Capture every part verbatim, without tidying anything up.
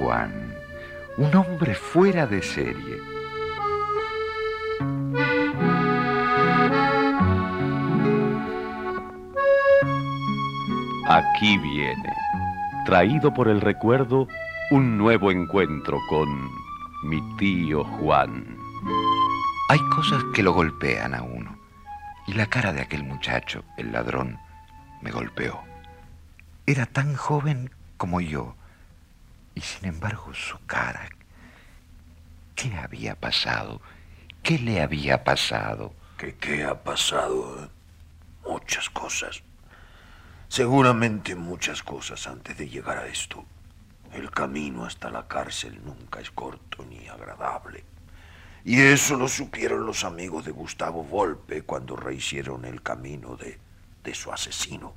Juan, un hombre fuera de serie. Aquí viene, traído por el recuerdo, un nuevo encuentro con mi tío Juan. Hay cosas que lo golpean a uno, y la cara de aquel muchacho, el ladrón, me golpeó. Era tan joven como yo, y sin embargo su cara... ¿Qué había pasado? ¿Qué le había pasado? ¿Qué, qué ha pasado? Muchas cosas. Seguramente muchas cosas antes de llegar a esto. El camino hasta la cárcel nunca es corto ni agradable. Y eso lo supieron los amigos de Gustavo Volpe cuando rehicieron el camino de, de su asesino.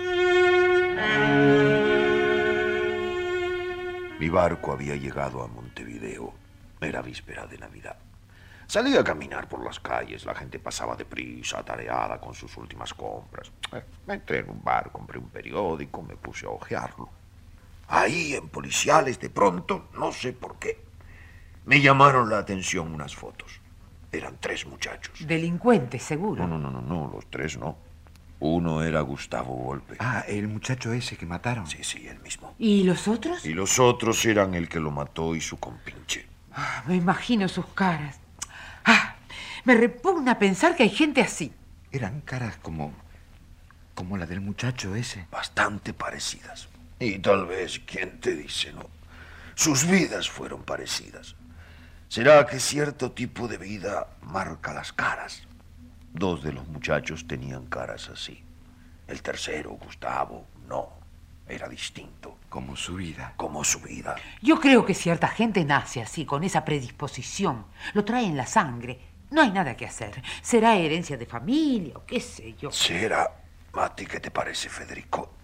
Mi barco había llegado a Montevideo. Era víspera de Navidad. Salí a caminar por las calles. La gente pasaba deprisa, atareada con sus últimas compras. Eh, me entré en un bar, compré un periódico, me puse a hojearlo. Ahí, en Policiales, de pronto, no sé por qué, me llamaron la atención unas fotos. Eran tres muchachos. Delincuentes, seguro. No, no, no, no, no, los tres no. Uno era Gustavo Volpe. Ah, el muchacho ese que mataron. Sí, sí, él mismo. ¿Y los otros? Y los otros eran el que lo mató y su compinche. Ah, me imagino sus caras. Ah, me repugna pensar que hay gente así. Eran caras como... como la del muchacho ese. Bastante parecidas. Y tal vez, ¿quién te dice no? Sus vidas fueron parecidas. ¿Será que cierto tipo de vida marca las caras? Dos de los muchachos tenían caras así. El tercero, Gustavo, no. Era distinto. Como su vida. Como su vida. Yo creo que cierta gente nace así, con esa predisposición. Lo trae en la sangre. No hay nada que hacer. Será herencia de familia o qué sé yo. ¿Será? ¿A ti qué te parece, Federico?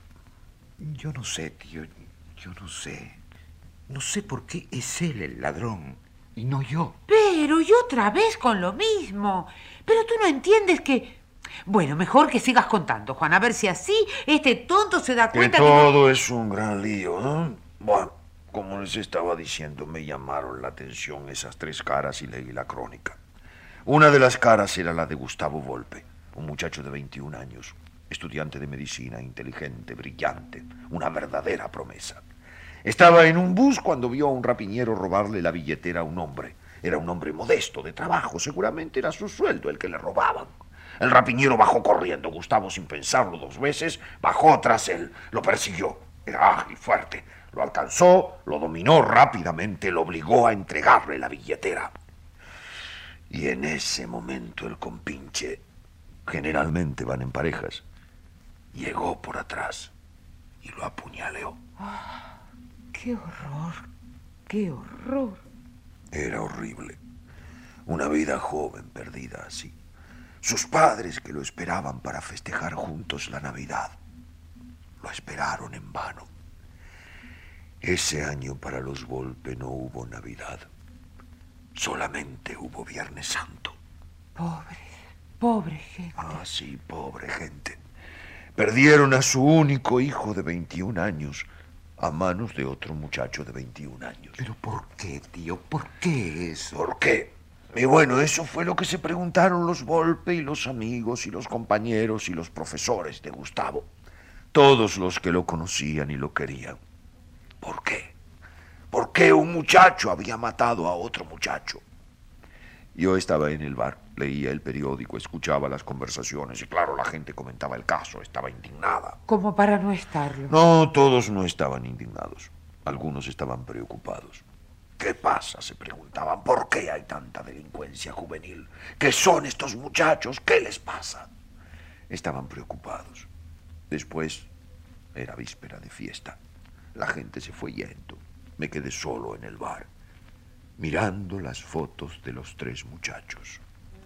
Yo no sé, tío. Yo no sé. No sé por qué es él el ladrón y no yo. Pero y otra vez con lo mismo. Pero tú no entiendes que... Bueno, mejor que sigas contando, Juan, a ver si así este tonto se da cuenta que... que todo no... es un gran lío, ¿no? Bueno, como les estaba diciendo, me llamaron la atención esas tres caras y leí la crónica. Una de las caras era la de Gustavo Volpe, un muchacho de veintiún años, estudiante de medicina, inteligente, brillante, una verdadera promesa. Estaba en un bus cuando vio a un rapiñero robarle la billetera a un hombre. Era un hombre modesto, de trabajo, seguramente era su sueldo el que le robaban. El rapiñero bajó corriendo. Gustavo, sin pensarlo dos veces, bajó tras él. Lo persiguió. Era ágil, fuerte. Lo alcanzó, lo dominó rápidamente, lo obligó a entregarle la billetera. Y en ese momento el compinche, generalmente van en parejas, llegó por atrás y lo apuñaleó. Oh, ¡qué horror! ¡Qué horror! Era horrible. Una vida joven perdida así. Sus padres que lo esperaban para festejar juntos la Navidad, lo esperaron en vano. Ese año para los Volpe no hubo Navidad. Solamente hubo Viernes Santo. Pobre, pobre gente. Ah, sí, pobre gente. Perdieron a su único hijo de veintiún años a manos de otro muchacho de veintiún años. ¿Pero por qué, tío? ¿Por qué eso? ¿Por qué? Y bueno, eso fue lo que se preguntaron los Volpe y los amigos y los compañeros y los profesores de Gustavo. Todos los que lo conocían y lo querían. ¿Por qué? ¿Por qué un muchacho había matado a otro muchacho? Yo estaba en el bar, leía el periódico, escuchaba las conversaciones y claro, la gente comentaba el caso, estaba indignada. Como para no estarlo. No, todos no estaban indignados. Algunos estaban preocupados. ¿Qué pasa?, se preguntaban. ¿Por qué hay tanta delincuencia juvenil? ¿Qué son estos muchachos? ¿Qué les pasa? Estaban preocupados. Después era víspera de fiesta. La gente se fue yendo. Me quedé solo en el bar, mirando las fotos de los tres muchachos.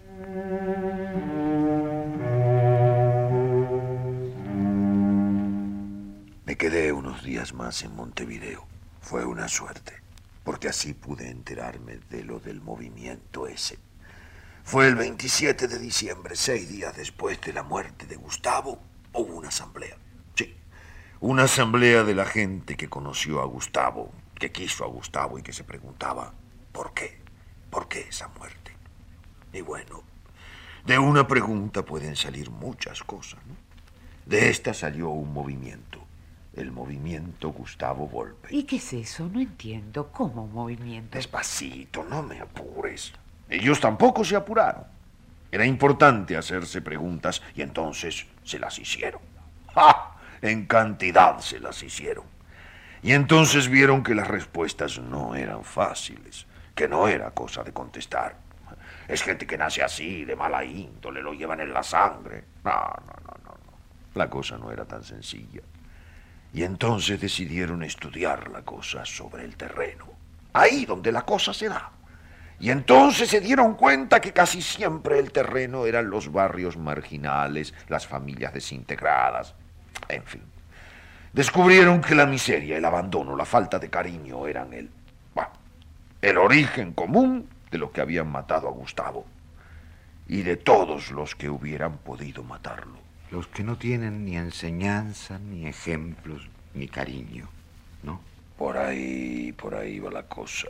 Me quedé unos días más en Montevideo. Fue una suerte, porque así pude enterarme de lo del movimiento ese. Fue el veintisiete de diciembre, seis días después de la muerte de Gustavo, hubo una asamblea. Sí, una asamblea de la gente que conoció a Gustavo, que quiso a Gustavo y que se preguntaba, ¿por qué? ¿Por qué esa muerte? Y bueno, de una pregunta pueden salir muchas cosas, ¿no? De esta salió un movimiento, el movimiento Gustavo Volpe. ¿Y qué es eso? No entiendo. ¿Cómo un movimiento? Despacito, no me apures. Ellos tampoco se apuraron. Era importante hacerse preguntas y entonces se las hicieron. ¡Ja! En cantidad se las hicieron. Y entonces vieron que las respuestas no eran fáciles, que no era cosa de contestar. Es gente que nace así, de mala índole, lo llevan en la sangre. No, no, no, no, no. La cosa no era tan sencilla. Y entonces decidieron estudiar la cosa sobre el terreno. Ahí donde la cosa se da. Y entonces se dieron cuenta que casi siempre el terreno eran los barrios marginales, las familias desintegradas, en fin. Descubrieron que la miseria, el abandono, la falta de cariño eran el, bueno, el origen común de lo que habían matado a Gustavo y de todos los que hubieran podido matarlo. Los que no tienen ni enseñanza, ni ejemplos, ni cariño, ¿no? Por ahí, por ahí va la cosa.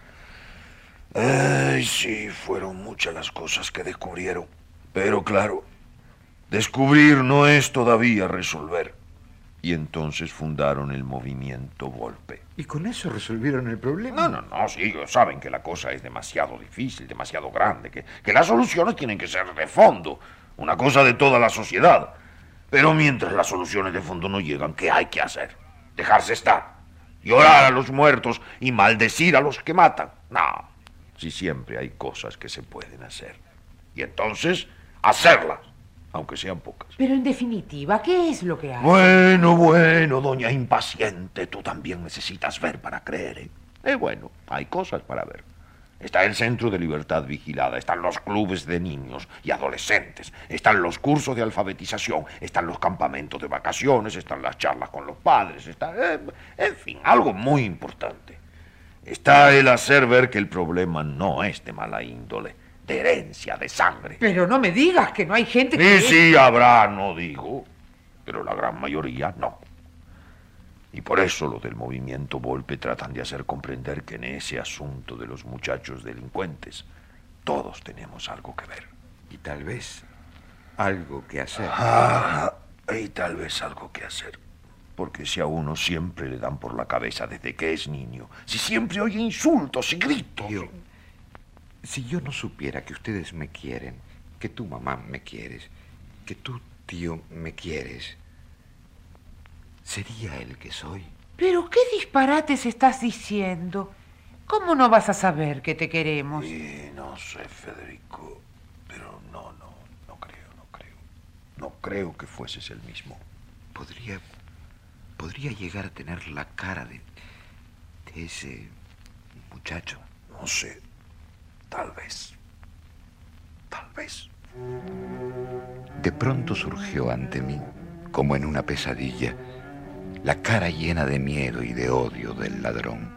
Ay, sí, fueron muchas las cosas que descubrieron. Pero claro, descubrir no es todavía resolver. Y entonces fundaron el movimiento Volpe. ¿Y con eso resolvieron el problema? No, no, no, sí, saben que la cosa es demasiado difícil, demasiado grande, que, que las soluciones tienen que ser de fondo, una cosa de toda la sociedad. Pero mientras las soluciones de fondo no llegan, ¿qué hay que hacer? Dejarse estar, llorar a los muertos y maldecir a los que matan. No, si siempre hay cosas que se pueden hacer. Y entonces, hacerlas, aunque sean pocas. Pero en definitiva, ¿qué es lo que hay? Bueno, bueno, doña impaciente, tú también necesitas ver para creer, ¿eh? Eh, bueno, hay cosas para ver. Está el Centro de Libertad Vigilada, están los clubes de niños y adolescentes, están los cursos de alfabetización, están los campamentos de vacaciones, están las charlas con los padres, está, eh, en fin, algo muy importante. Está el hacer ver que el problema no es de mala índole, de herencia, de sangre. Pero no me digas que no hay gente que... Sí, sí, habrá, no digo, pero la gran mayoría no. Y por eso lo del movimiento Volpe tratan de hacer comprender que en ese asunto de los muchachos delincuentes todos tenemos algo que ver. Y tal vez algo que hacer. Ah, y tal vez algo que hacer. Porque si a uno siempre le dan por la cabeza desde que es niño, si siempre oye insultos y gritos... Tío, si yo no supiera que ustedes me quieren, que tu mamá me quieres, que tú, tío, me quieres... ¿sería el que soy? ¿Pero qué disparates estás diciendo? ¿Cómo no vas a saber que te queremos? Sí, no sé, Federico, pero no, no, no creo, no creo. No creo que fueses el mismo. Podría, podría llegar a tener la cara de, de ese muchacho. No sé, tal vez, tal vez. De pronto surgió ante mí, como en una pesadilla, la cara llena de miedo y de odio del ladrón.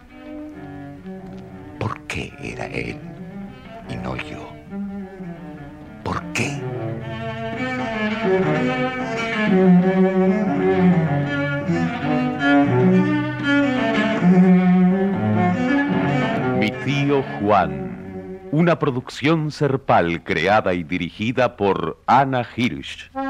¿Por qué era él y no yo? ¿Por qué? Mi tío Juan, una producción Serpal creada y dirigida por Ana Hirsch.